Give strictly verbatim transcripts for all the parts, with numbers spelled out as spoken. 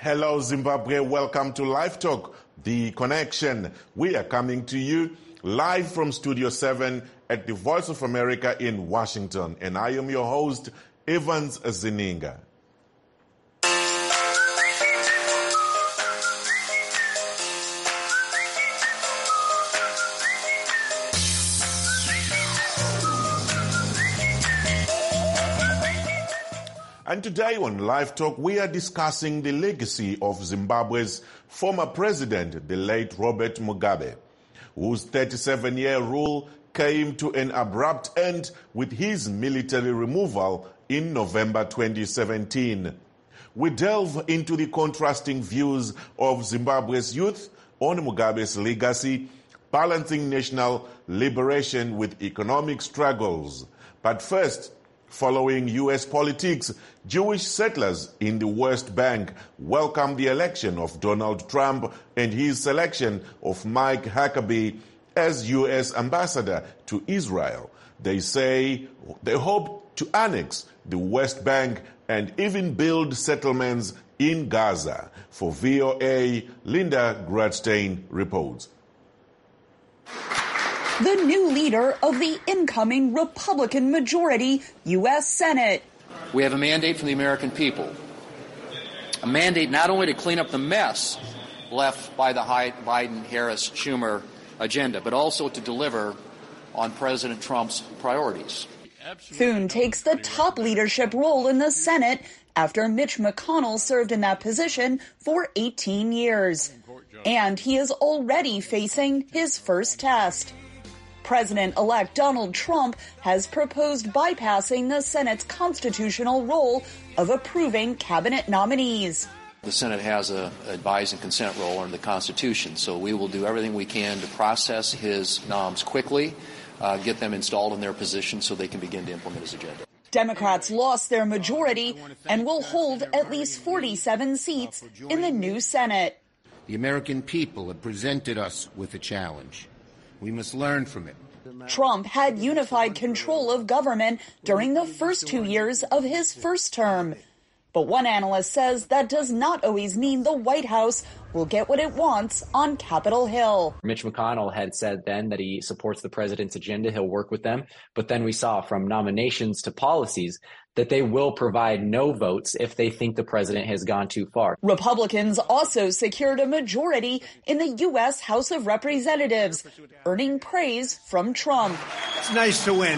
Hello, Zimbabwe. Welcome to Live Talk, The Connection. We are coming to you live from Studio seven at the Voice of America in Washington. And I am your host, Evans Zininga. And today on Live Talk, we are discussing the legacy of Zimbabwe's former president, the late Robert Mugabe, whose thirty-seven-year rule came to an abrupt end with his military removal in November twenty seventeen. We delve into the contrasting views of Zimbabwe's youth on Mugabe's legacy, balancing national liberation with economic struggles. But first, following U S politics, Jewish settlers in the West Bank welcomed the election of Donald Trump and his selection of Mike Huckabee as U S ambassador to Israel. They say they hope to annex the West Bank and even build settlements in Gaza. For V O A, Linda Gradstein reports. The new leader of the incoming Republican majority U S Senate. We have a mandate from the American people. A mandate not only to clean up the mess left by the Biden-Harris-Schumer agenda, but also to deliver on President Trump's priorities. Thune takes the top leadership role in the Senate after Mitch McConnell served in that position for eighteen years. And he is already facing his first test. President-elect Donald Trump has proposed bypassing the Senate's constitutional role of approving cabinet nominees. The Senate has an advise and consent role under the Constitution, so we will do everything we can to process his noms quickly, uh, get them installed in their positions so they can begin to implement his agenda. Democrats lost their majority and will hold at least forty-seven seats in the new Senate. The American people have presented us with a challenge. We must learn from it. Trump had unified control of government during the first two years of his first term. But one analyst says that does not always mean the White House will get what it wants on Capitol Hill. Mitch McConnell had said then that he supports the president's agenda. He'll work with them. But then we saw from nominations to policies that they will provide no votes if they think the president has gone too far. Republicans also secured a majority in the U S House of Representatives, earning praise from Trump. It's nice to win.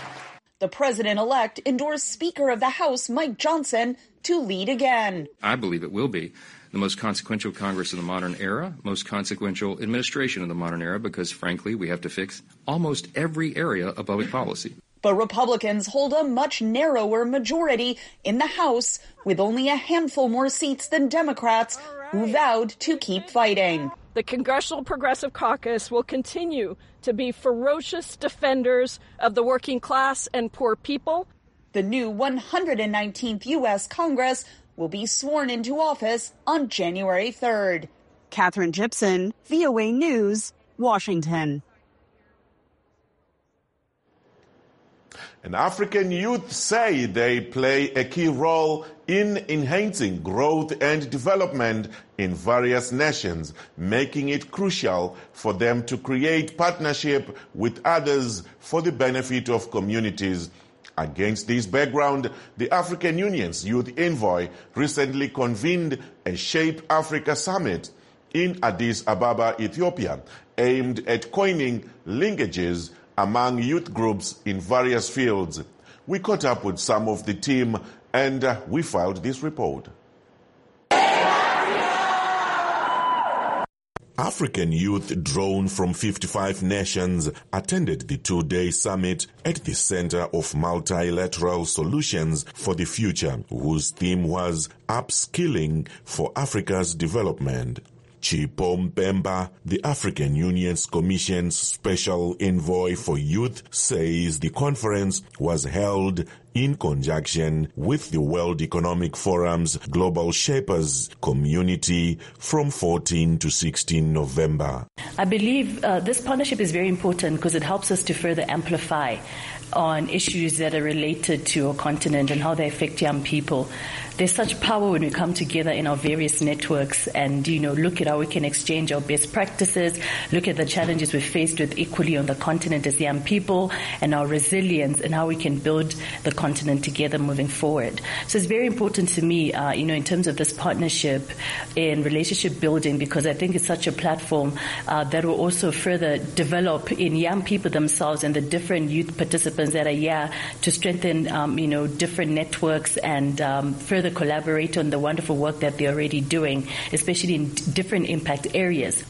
The president-elect endorsed Speaker of the House Mike Johnson to lead again. I believe it will be the most consequential Congress of the modern era, most consequential administration of the modern era, because, frankly, we have to fix almost every area of public policy. But Republicans hold a much narrower majority in the House, with only a handful more seats than Democrats, who vowed to keep fighting. The Congressional Progressive Caucus will continue to be ferocious defenders of the working class and poor people. The new one hundred nineteenth U S Congress will be sworn into office on January third. Catherine Gibson, V O A News, Washington. And African youth say they play a key role in enhancing growth and development in various nations, making it crucial for them to create partnership with others for the benefit of communities. Against this background, the African Union's youth envoy recently convened a Shape Africa summit in Addis Ababa, Ethiopia, aimed at coining linkages among youth groups in various fields. We caught up with some of the team and uh, we filed this report. African youth drawn from fifty-five nations attended the two-day summit at the Center of Multilateral Solutions for the Future, whose theme was Upskilling for Africa's Development. Chipom Pemba, the African Union's Commission's special envoy for youth, says the conference was held in conjunction with the World Economic Forum's Global Shapers community from fourteenth to sixteenth November. I believe uh, this partnership is very important because it helps us to further amplify on issues that are related to our continent and how they affect young people. There's such power when we come together in our various networks and, you know, look at how we can exchange our best practices, look at the challenges we're faced with equally on the continent as young people, and our resilience and how we can build the continent together moving forward. So it's very important to me, uh, you know, in terms of this partnership in relationship building, because I think it's such a platform uh, that will also further develop in young people themselves and the different youth participants that are here to strengthen, um, you know, different networks and um, further collaborate on the wonderful work that they're already doing, especially in different impact areas.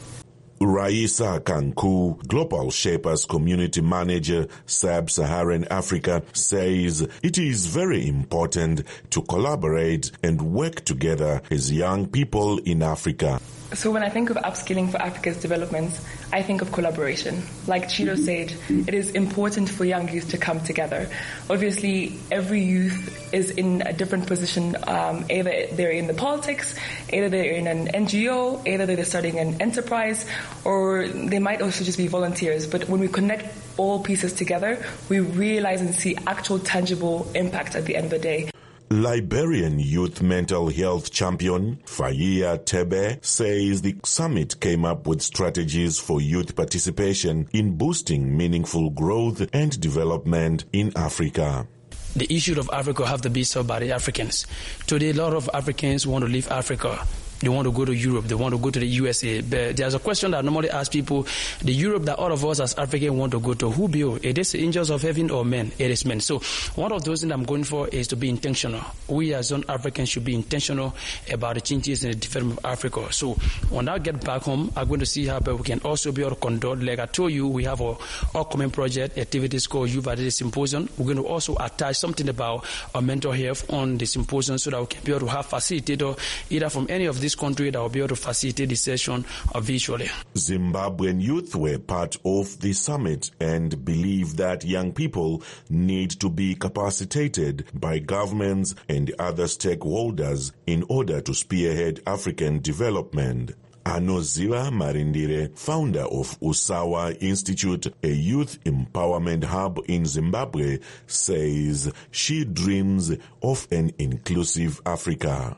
Raisa Kanku, Global Shapers Community Manager, Sub-Saharan Africa, says it is very important to collaborate and work together as young people in Africa. So when I think of upskilling for Africa's development, I think of collaboration. Like Chido said, it is important for young youth to come together. Obviously, every youth is in a different position. Um, either they're in the politics, either they're in an N G O, either they're starting an enterprise, or they might also just be volunteers. But when we connect all pieces together, we realize and see actual tangible impact at the end of the day. Liberian youth mental health champion Fayia Tebe says the summit came up with strategies for youth participation in boosting meaningful growth and development in Africa. The issue of Africa have to be solved by the Africans. Today, a lot of Africans want to leave Africa. They want to go to Europe. They want to go to the U S A. But there's a question that I normally ask people, the Europe that all of us as Africans want to go to, who build? It is angels of heaven or men? It is men. So one of those things I'm going for is to be intentional. We as young Africans should be intentional about the changes in the development of Africa. So when I get back home, I'm going to see how we can also be able to conduct, like I told you, we have a upcoming project, activities called Youth Identity Symposium. We're going to also attach something about our mental health on the symposium so that we can be able to have facilitator either from any of these country that will be able to facilitate the session visually. Zimbabwean youth were part of the summit and believe that young people need to be capacitated by governments and other stakeholders in order to spearhead African development. Anoziwa Marindire, founder of Usawa Institute, a youth empowerment hub in Zimbabwe, says she dreams of an inclusive Africa.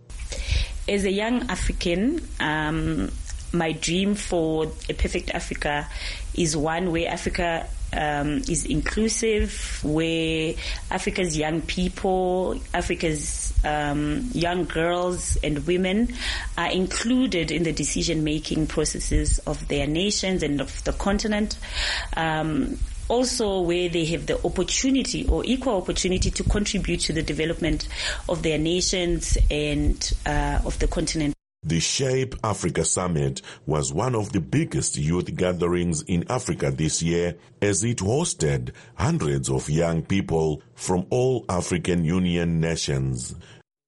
As a young African, um, my dream for a perfect Africa is one where Africa um, is inclusive, where Africa's young people, Africa's um, young girls and women are included in the decision-making processes of their nations and of the continent. Um, Also where they have the opportunity or equal opportunity to contribute to the development of their nations and uh, of the continent. The Shape Africa Summit was one of the biggest youth gatherings in Africa this year as it hosted hundreds of young people from all African Union nations.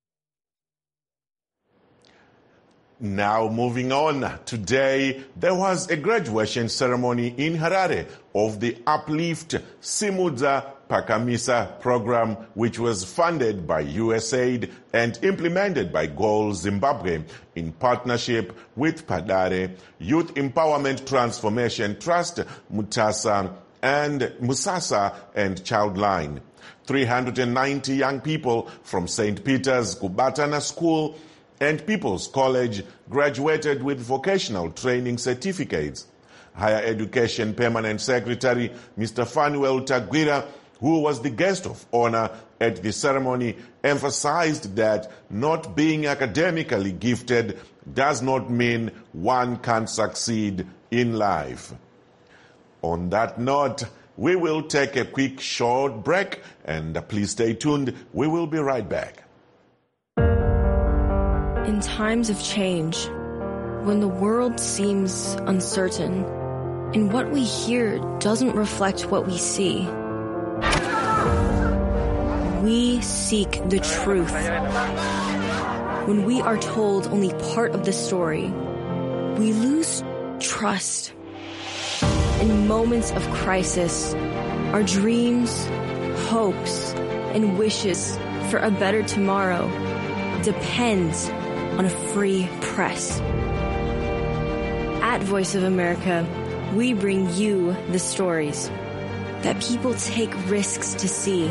Now moving on, today there was a graduation ceremony in Harare of the Uplift Simudza Pakamisa program, which was funded by U S A I D and implemented by Goal Zimbabwe in partnership with Padare, Youth Empowerment Transformation Trust, Mutasa and Musasa and Childline. three hundred ninety young people from Saint Peter's Kubatana School and People's College graduated with vocational training certificates. Higher Education Permanent Secretary Mister Fanuel Tagwira, who was the guest of honor at the ceremony, emphasized that not being academically gifted does not mean one can't succeed in life. On that note, we will take a quick short break, and please stay tuned. We will be right back. In times of change, when the world seems uncertain, and what we hear doesn't reflect what we see, we seek the truth. When we are told only part of the story, we lose trust. In moments of crisis, our dreams, hopes, and wishes for a better tomorrow depends on a free press. At Voice of America, we bring you the stories that people take risks to see.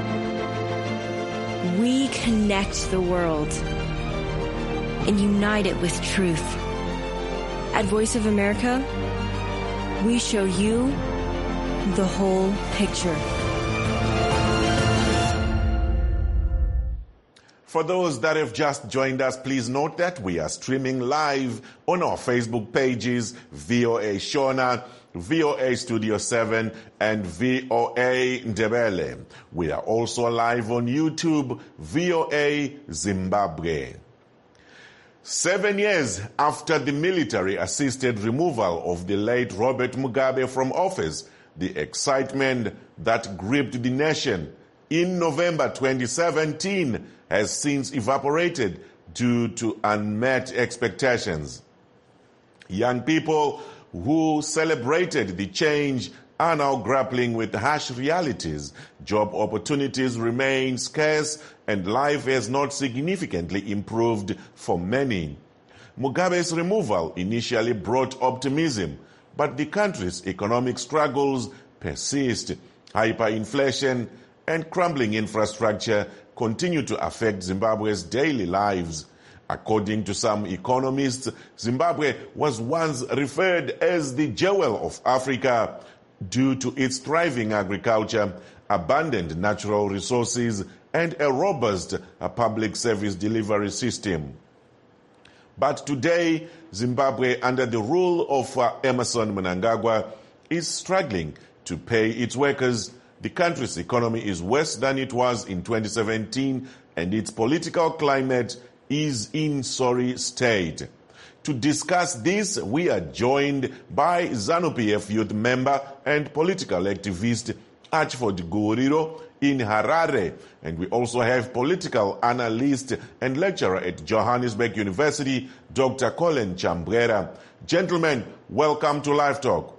We connect the world and unite it with truth. At Voice of America, we show you the whole picture. For those that have just joined us, please note that we are streaming live on our Facebook pages, V O A Shona, V O A Studio seven, and V O A Ndebele. We are also live on YouTube, V O A Zimbabwe. Seven years after the military-assisted removal of the late Robert Mugabe from office, the excitement that gripped the nation in November twenty seventeen has since evaporated due to unmet expectations. Young people who celebrated the change are now grappling with harsh realities. Job opportunities remain scarce and life has not significantly improved for many. Mugabe's removal initially brought optimism, but the country's economic struggles persist. Hyperinflation and crumbling infrastructure continue to affect Zimbabwe's daily lives. According to some economists, Zimbabwe was once referred as the jewel of Africa due to its thriving agriculture, abundant natural resources, and a robust uh, public service delivery system. But today, Zimbabwe, under the rule of uh, Emmerson Mnangagwa, is struggling to pay its workers. The country's economy is worse than it was in twenty seventeen, and its political climate is in sorry state. To discuss this, we are joined by ZANU-P F youth member and political activist Archford Guriro in Harare. And we also have political analyst and lecturer at Johannesburg University, Doctor Colin Chambwera. Gentlemen, welcome to Live Talk.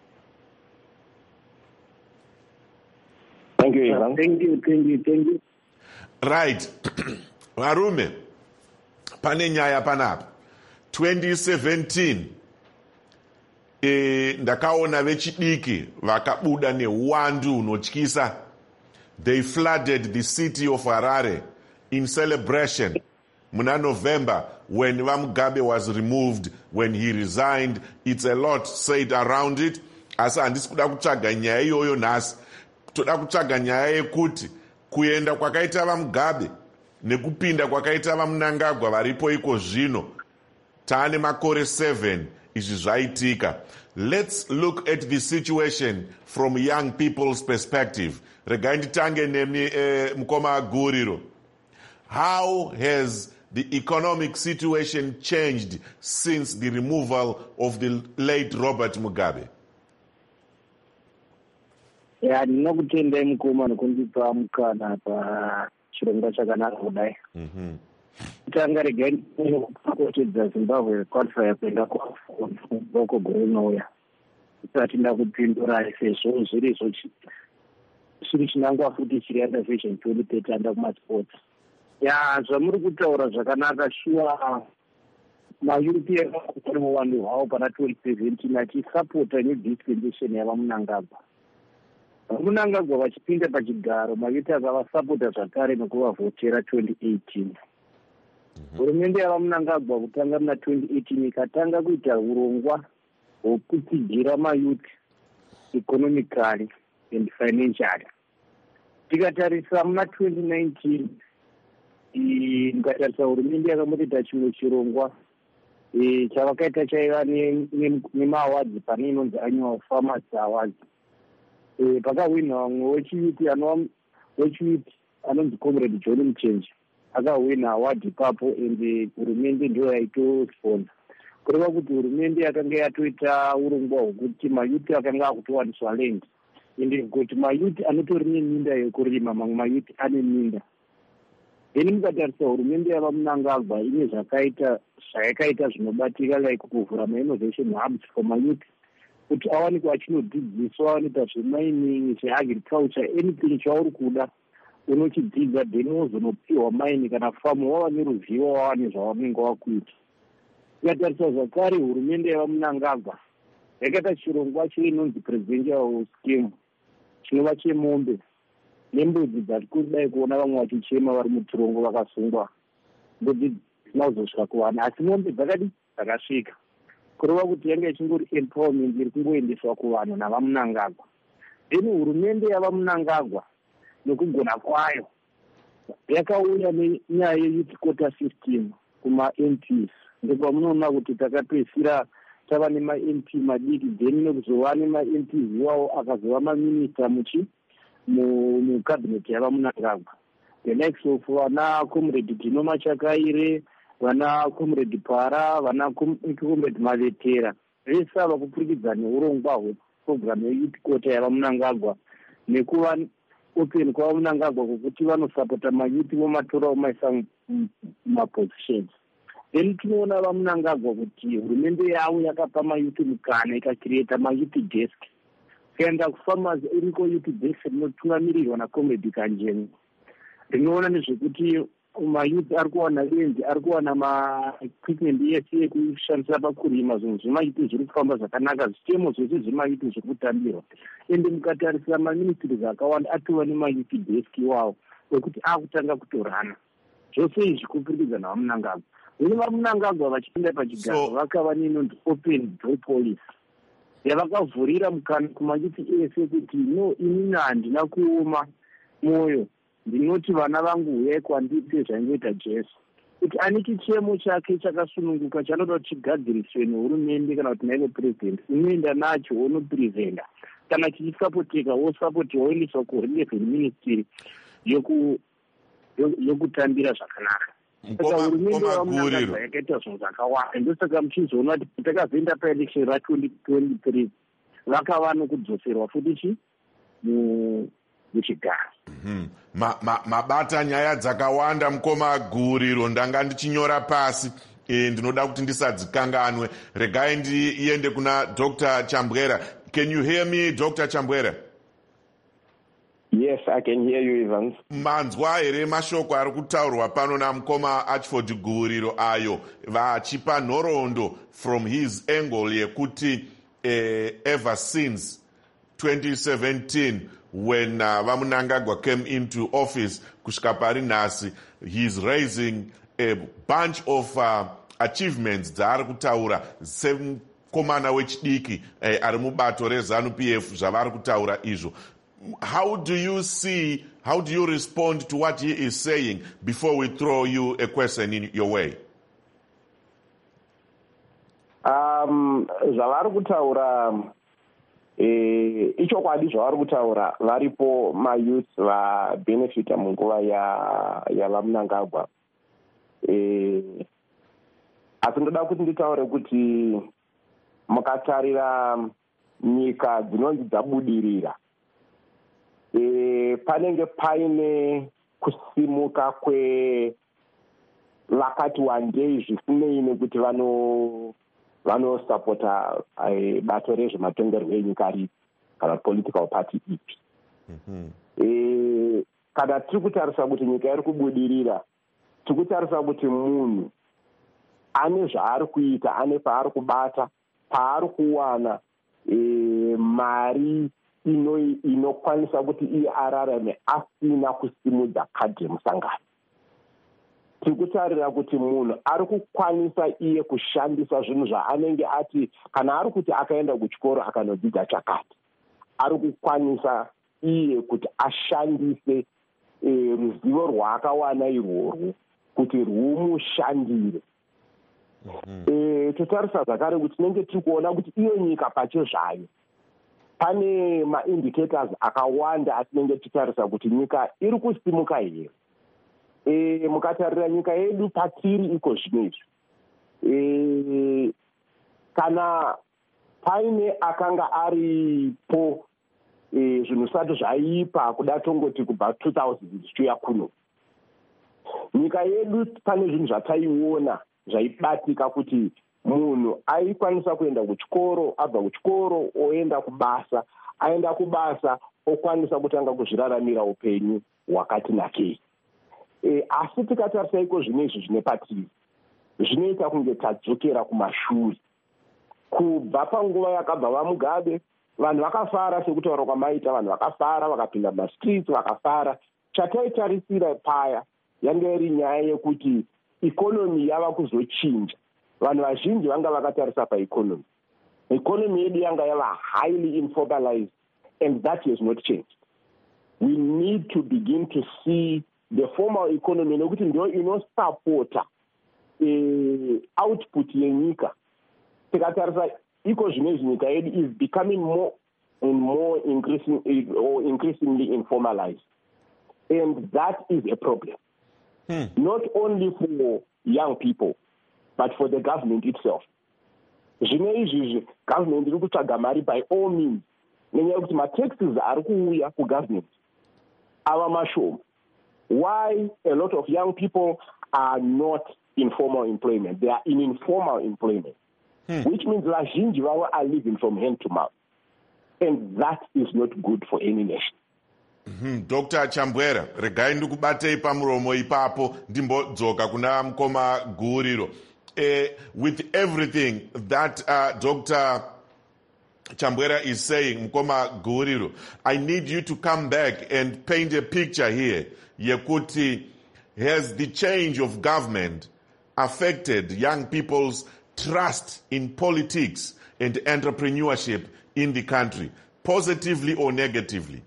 Thank you, uh, thank you, thank you, thank you. Right. Varume, pane nyaya panapa. twenty seventeen, e, ndakaona vechidiki vakabuda neuwandu unotyisa. They flooded the city of Harare in celebration. Muna November, when Mugabe was removed, when he resigned, it's a lot said around it. Asa handisi kuda kutsvaga nyaya iyoyo nhasi. Toda kutsvaga nyaya yekuti kuenda kwakaita vaMugabe nekupinda kwakaita vaMnangagwa varipo iko zvino. Tane makore seven izvi zvaitika. Let's look at the situation from young people's perspective. Regai nditange nemi eh, Mukoma Guriro. How has the economic situation changed since the removal of the late Robert Mugabe? Yeah, ndinokutendai Mukoma nekundipa mukana pa chirongwa chakanaka kudai. Mhm. Tanga regai ndinokutedza Zimbabwe qualify kuenda kuboko gore rinouya. Isati ndakupindura sezvo zviri zvochi chiri chinangwa futi chiri under vision twenty thirty anda kumasports. Ya zvamuri kutaura zvakanaka shuwa maEuropean kuri muwandu hwavo pana twenty seventeen achisapota new dispensation yavaMnangagwa. Munangagwa vachipinda pachigaro maYuti akavasapota zvakare nekuvavhotera twenty eighteen. Hurumende yavaMnangagwa kutanga muna twenty eighteen ikatanga kuita urongwa hwekutsigira maYuti economically and financially. Tikatarisa muna twenty nineteen, mukatarisa hurumende yakamboita chimwe chirongwa chavakaita chaiva nemaawards pane inonzi annual farmers awards. Pakawina vamwe wechiyuti anova wechiyuti anonzi Comrade John Mchenji akawina award ipapo ende hurumende ndiyo yaitosponsor. Kureva kuti hurumende yakanga yatoita urongwa hwekuti mayuti akanga akutowaniswa land ende kuti mayuti anotori neminda yekurima, mamwe mayuti ane minda then mukatarisa hurumende yava Mnangagwa ine zvakaita zvayakaita zvinobatika like kuvhura ma-innovation hubs for mayouth kuti awanikwa achinodzidziswa awanikwa zvemining zveagriculture anything chauri kuda unochidzidza then wozonopiwa maini kana famu wava neruzivo wava nezvawanenge wakuita. Tikatarisa zvakare hurumende yava Mnangagwa yakaita chirongwa chinonzi presidential scheme chinova chemombe nembudzi dzati kudai kuona vamwe vachichema vari muchirongo vakasungwa mbudzi dzisina kuzosvika kuvana asi mombe dzakadi dzakasvika kureva kuti yanga ichingori empowerment iri kungoendeswa kuvanhu nava Mnangagwa. Then hurumende yava Mnangagwa nekugona kwayo yakauya nenyaya yeyouth quota system kuma-M Ps ndopamunoona kuti takapedzisira tava nema-M P madiki then nekuzova nema-M Ps iwawo akazova maminista muchi mucabinet yava Mnangagwa the likes of vana comrade Dino Machakaire, vana comrade Para, vana comrade Mavetera vese ava kupurikidza neurongwa hweprogramu yeyouth quota yava Mnangagwa nekuva open kwava Mnangagwa kwokuti vanosapota mayuthi vomatora vomaisa mumapositions. Then tinoona va Mnangagwa kuti hurumende yavo yakapa mayuthi mukana ikakireta mayuthi desk. Kuenda kufarmers iriko youth desk rinotungamirirwa naComrade Kanjeni. Rinoona nezvekuti mayuthi ari kuwana renji, ari kuwana ma-equipment yese ekushandisa pakurima, zvinhu zvemayuthi zviri kufamba zvakanaka, zvitemo zvese zvemayuthi zviri kutambirwa. Ende mukatarisira maministries akawanda atova nemayuthi desk iwawo ekuti akutanga kutorana. Zvose izvi kupirikidza nava Mnangagwa. Vene va Mnangagwa vachipinda pachigaro vakava nenonzi open door policy yavakavhurira mukana kumayuthi ese kuti no inini handina kuoma mwoyo ndinoti vana vangu uyai kwanditi zvaingoita Jesu kuti ani chichemo chake chakasununguka chanoda kuti chigadziriswe nehurumende kana kuti naive president unoenda nacho wonopreventa kana chichisapoteka wosapotiwa woendeswa kurelevant ministry yoku yokutambira zvakanaka. Saka hurumende yaMnangagwa yakaita zvinhu zvakawanda ndosaka muchizoona kuti takazoenda paelection ratwenty twenty-three vakava nokudzoserwa futi chi muchigaro. Mabata nyaya dzakawanda mukoma Guriro ndanga ndichinyora pasi e, ndinoda kuti ndisadzikanganwe. Regai ndiende kuna Doctor Chambwera. Can you hear me, Doctor Chambwera? Yes, I can hear you, Evans. Manzwa here mashoko ari kutaurwa pano namukoma Archford Guriro ayo vachipa nhoroondo from his angle yekuti eh, ever since twenty seventeen when uh, vaMnangagwa came into office kusvika pari nhasi he's raising a bunch of uh, achievements dzaari kutaura semukomana wechidiki eh, ari mubato reZANU P F zvavari kutaura izvo. How do you see, how do you respond to what he is saying before we throw you a question in your way? Um, zvavari kutaura eh, ichokwadi zvavari kutaura varipo mayouth vabenefita munguva yava Mnangagwa. Eh, asi ndoda kuti nditaure kuti mukatarira nyika dzinonzi dzabudirira E, panenge paine kusimuka kwe vakati wandei zvisinei nekuti vano vanosapota e, bato rezvematongerwo enyika ripi kana political party ipi. Mm-hmm. E, kana tiri kutarisa kuti nyika iri kubudirira tiri kutarisa kuti munhu ane zvaari kuita, ane paari kubata, paari kuwana e, mari ino inokwanisa kuti iye ararame asina kusimudza kadhi remusangano. Tiri kutarira kuti munhu ari kukwanisa iye kushandisa zvinhu zvaanenge ati kana ari kuti akaenda kuchikoro akanodzidza chakati, ari kukwanisa iye kuti ashandise e, ruzivo rwaakawana irworwo kuti rwumushandire. Mm-hmm. E, totarisa zvakare kuti tinenge tiri kuona kuti iyo nyika pacho zvayo pane maindicators akawanda atinenge tichitarisa kuti nyika iri kusimuka here. E, mukatarira nyika yedu patiri iko zvinezvi e, kana paine akanga aripo e, zvinhu zvisati zvaipa kuda tongoti kubva two thousand zvichiuya kuno nyika yedu pane zvinhu zvataiona zvaibatika kuti munhu aikwanisa kuenda kuchikoro, abva kuchikoro oenda kubasa, aenda kubasa okwanisa kutanga kuzviraramira upenyu hwakati nakei. E, asi tikatarisa iko zvinezvi zvine patiri zvinoita kunge tadzokera kumashure. Kubva panguva yakabva vaMugabe, vanhu vakafara sekutaura kwamaita, vanhu vakafara vakapinda mumastreets vakafara. Chataitarisira paya yanga iri nyaya yekuti ikonomi yava kuzochinja. Vanhu vazhinji vanga vakatarisa paikonomi. Ikonomi yedu yanga yava highly informalized, and that has not changed. We need to begin to see the formal economy nekuti ndio inosupporta uh, output yenyika. Tikatarisa iko zvinezvi nyika yedu is becoming more and more increasing or increasingly informalized, and that is a problem. Hmm. Not only for young people, but for the government itself. Zvine izvi government iri kutsvaga mari by all means, nenyaya yekuti mataxes ari kuuya kugovernment ava mashoma. Why a lot of young people are not in formal employment? They are in informal employment, hmm. which means vazhinji vavo are living from hand to mouth, and that is not good for any nation. Mm-hmm. Doctor Chambwera, regai ndikubatei pamuromo ipapo ndimbodzoka kuna mukoma Guriro. Uh, with everything that uh, Doctor Chambwera is saying, mukoma Guriro, I need you to come back and paint a picture here. Yekuti, has the change of government affected young people's trust in politics and entrepreneurship in the country, positively or negatively?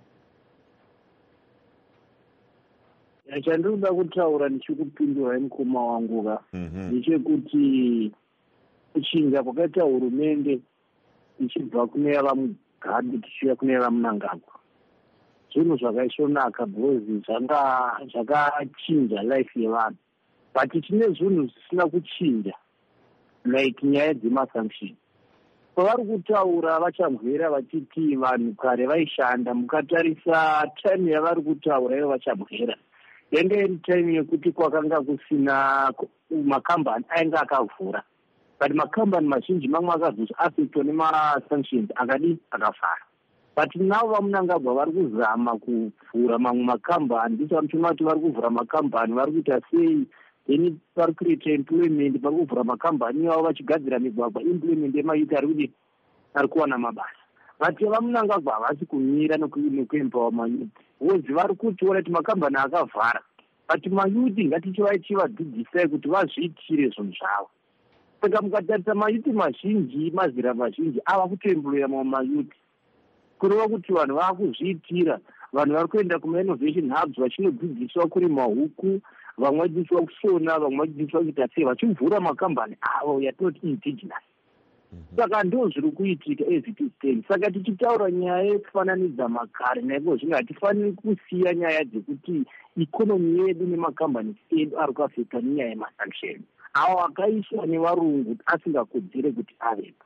Chandinoda kutaura ndichikupindura mukoma wangu ndechekuti kuchinja kwakaita hurumende ichibva kune vaMugabe tichiuya kune vaMnangagwa zvinhu zvakaisvonaka because zvanga zvakachinja life yevanhu, but tine zvinhu zvisina kuchinja like nyaya dzemasanction. Pavari kutaura vachamhwera vachiti vanhu kare vaishanda, mukatarisa time yavari kutaura ivo vachamhwera yanga iri time yekuti kwakanga kusina makambani ainga akavhura, but makambani mazhinji mamwe akazoaffectwa nemasanctions akadi akafara. But now vaMnangagwa vari kuzama kuvhura mamwe makambani, ndizvo vanochima kuti vari kuvhura makambani, vari kuita sei, then vari kuita employment, vari kuvhura makambani avo vachigadzira migwagwa, employment yemayuti ari kuti ari kuwana mabasa. Vati vaMnangagwa havasi kumira nekuempower mayuti, because vari kutiona kuti makambani akavhara, but mayuti ngatichivadzidzisai kuti vazviitire zvinhu zvavo. Saka mukatarisa mayuti mazhinji, mazera mazhinji ava kutoemploya mamwe mayuti, kureva kuti vanhu vava kuzviitira. Vanhu vari kuenda kuma-innovation hubs vachinodzidziswa kurima huku, vamwe vachidzidziswa kusona, vamwe vachidzidziswa kuita sei, vachivhura makambani avo yatinoti indigenous. Saka ndo zviri kuitika as it is then. Saka tichitaura nyaya yekufananidza makare naiko zvino hatifaniri kusiya nyaya dzekuti ikonomi yedu nemakambani edu ari kuafekta nenyaya yemasanction avo akaiswa nevarungu asingakodzere kuti avepo.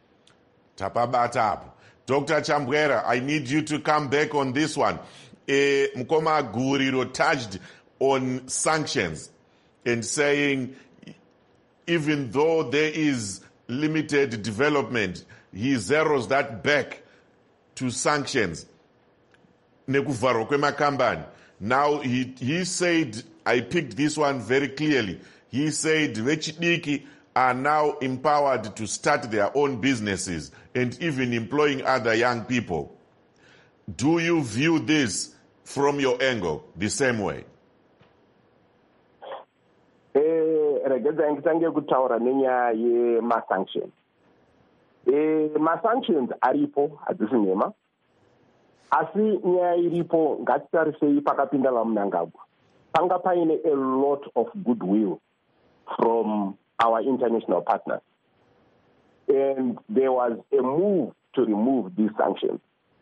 Tapabata apo. Doctor Chambwera, I need you to come back on this one. Uh, Mukoma Guriro touched on sanctions and saying even though there is limited development, he zeroes that back to sanctions. Nekuvharo kwemakambani. Now he, he said, I picked this one very clearly. He said vechidiki are now empowered to start their own businesses and even employing other young people. Do you view this from your angle the same way? Regedza ngitange kutaura nenyaya yemasanctions. Eh, masanctions aripo hadzisi nhema, asi nyaya iripo ngatitarisei pakapinda vaMnangagwa. Panga paine a lot of goodwill from our international partners, and there was a move to remove these sanctions.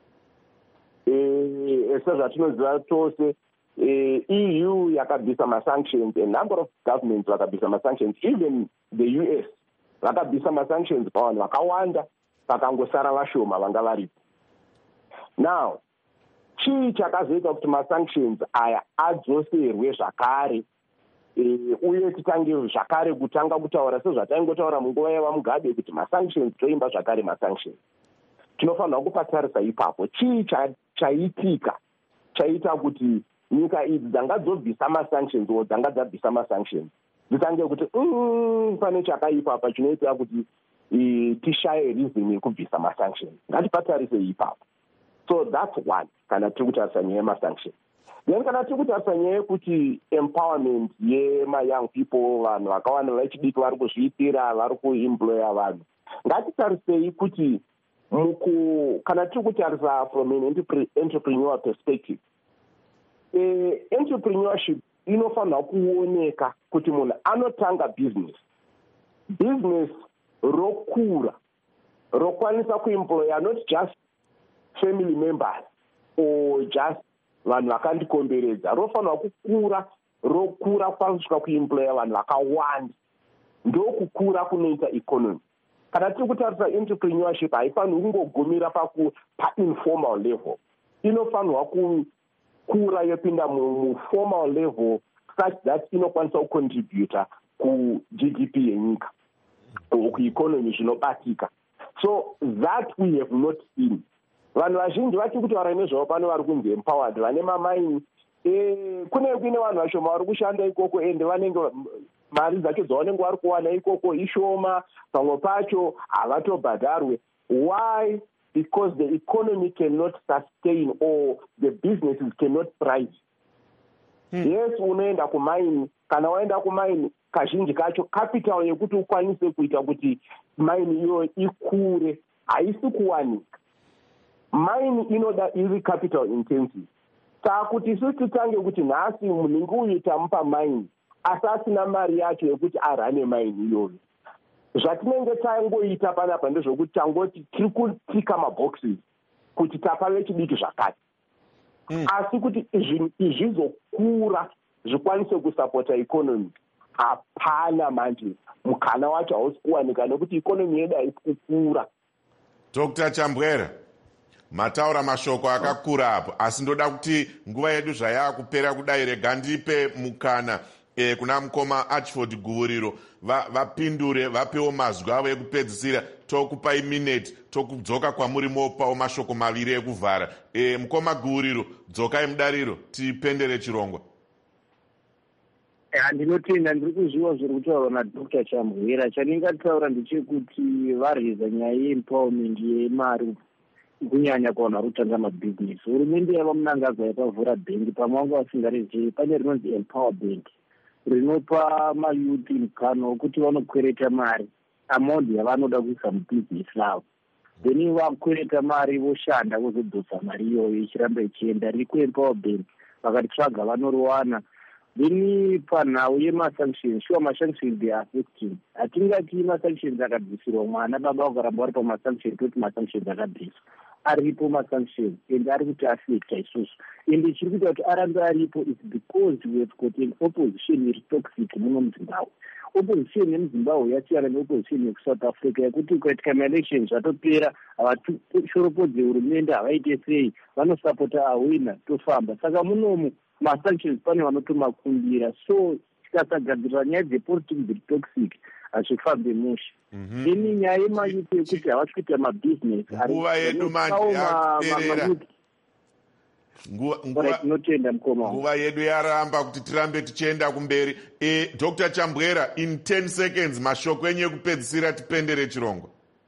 Sezvatinoziva tose, E U yakabvisa ma-sanctions, a number of governments vakabvisa ma-sanctions, even the U S vakabvisa ma-sanctions pavanhu vakawanda, pakangosara vashoma vanga varipo. Now, chii chakazoita kuti ma-sanctions aya adzoserwe zvakare uye titange zvakare kutanga kutaura sezvataingotaura munguva yavamugabe kuti masanctions toimba zvakare masanctions. Tinofanira kupa tarisa ipapo chii chaitika chaita kuti nyika idzi dzanga dzobvisa masanctions o dzanga dzabvisa masanctions dzitange kuti pane chakaipa apa chinoita kuti tishaye reason yekubvisa masanctions. Ngatipatarise ipapo. So that's one kana tiri kutarisa nyaya yemasanctions. Then kana tiri kutarisa nyaya yekuti empowerment yema-young people, vanhu vakawanda vechidiki vari kuzviitira, vari kuemploya vanhu, ngatitarisei kuti muku kana tiri kutarisa from an entrepreneur perspective, eh, entrepreneurship inofanira kuoneka kuti munhu anotanga business business rokura rokwanisa kuemploya not just family members or just vanhu vakandikomberedza, rofanira kukura rokura kwanosvika kuemploya vanhu vakawanda, ndokukura kunoita economy. Kana tiri kutarisa entrepreneurship haifaniri kungogumira painformal level, inofanirwa kukura yopinda muformal level such that inokwanisa kucontributa ku-G D P yenyika or kueconomy zvinobatika. So that we have not seen. Vanhu vazhinji vachiri kutaura nezvavo pano vari kunzi empowered, vane mamaini, kune kuine vanhu vashoma vari kushanda ikoko ende vanenge mari dzacho dzavanenge vari kuwana ikoko ishoma, pamwe pacho havatobhadharwe. Why? Because the economy cannot sustain or the businesses cannot thrive. Hmm. Yes, unoenda kumaini, kana waenda kumaini kazhinji kacho capital yekuti ukwanise kuita kuti maini iyo ikure haisi kuwanika. Maini inoda iri capital intensive. Takuti isusu titange kuti nhasi munhu uyu tamupa maini asi asina mari yacho yekuti arane maini iyoyo. Zvatinenge tangoita panapa ndezvokuti tangoti tiri kutika maboxes kuti tapa vechidiki zvakati. Mm. Asi kuti izvizokura zvikwanise kusapota economy hapana manje mukana wacho hausi kuwanika nekuti economy yedu haisi kukura. Doctor Chambwera, mataura mashoko akakura apo, asi ndoda kuti nguva yedu zvayakupera kudai rega ndipe mukana eh, kuna mukoma Archford Guvuriro vapindure va vapewo mazwi avo ekupedzisira. Tokupai minute tokudzoka kwamuri mopawo mashoko maviri ekuvhara. Eh, mukoma Guvuriro, dzokai mudariro tipendere chirongwa. Handinotenda, ndiri kuzviwa zviri kutaurwa naDr Chambwera. Chandingataura ndechekuti vareza nyaya yeempowerment yemari kunyanya kuvanhu vari kutanga mabhizinesi. Hurumende yava munangaza yakavhura bhengi pamwe vanga vasingarizii, pane rinonzi Empower Bank rinopa mayuthi mukana wekuti vanokwereta mari amount yavanoda kuisa mubhizinesi ravo, then vakwereta mari voshanda vozodzosa mari iyoyo ichiramba ichienda. Riri kuEmpower Bank vakatitsvaga vanoriwana. Then panhau yemasanctions, sure masanctions they are affecting. Hatingati masanctions akabvisirwa mwana baba ukaramba vari pamasanctions kuti masanctions akabviswa. Aripo masanctions and ari kuti affecta isusu. Ende chiri kuita kuti arambe aripo is because we have got an opposition iri toxic muno muZimbabwe. Opposition yemuZimbabwe yasiyana neopposition yekuSouth Africa yekuti kuitika maelections zvatopera havashoropodze hurumende havaite sei, vanosapota awina tofamba. Saka munomu masanctions pane vanotomakumbira, so tikasagadzirira nyaya dzepolitics dziri toxic hazvifambe mushe. Ini nyaya yemayuthi yekuti havasi kuita mabhizinesi nguva yedu manje yaperera. Nguva yedu yaramba kuti tirambe tichienda kumberi. E, Doctor Chambwera, in ten seconds mashoko enyu ekupedzisira tipendere chirongwa.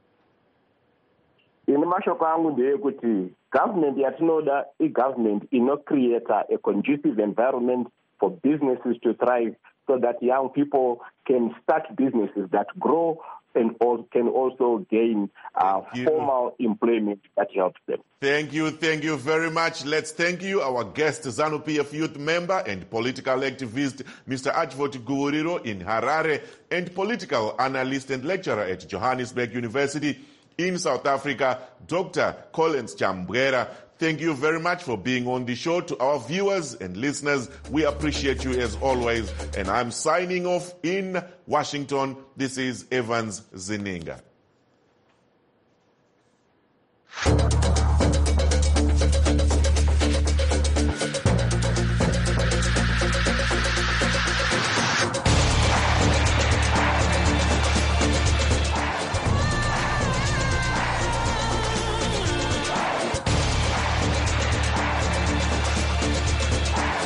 Ini mashoko angu ndeyekuti government yatinoda igovernment inocreata a conducive environment for businesses to thrive so that young people can start businesses that grow and can also gain uh, formal employment that helps them. Thank you, thank you very much. Let's thank you, our guest, ZANU-P F youth member and political activist, Mister Archford Guvuriro in Harare, and political analyst and lecturer at Johannesburg University in South Africa, Doctor Collins Chambwera. Thank you very much for being on the show. To our viewers and listeners, we appreciate you as always. And I'm signing off in Washington. This is Evans Zininga.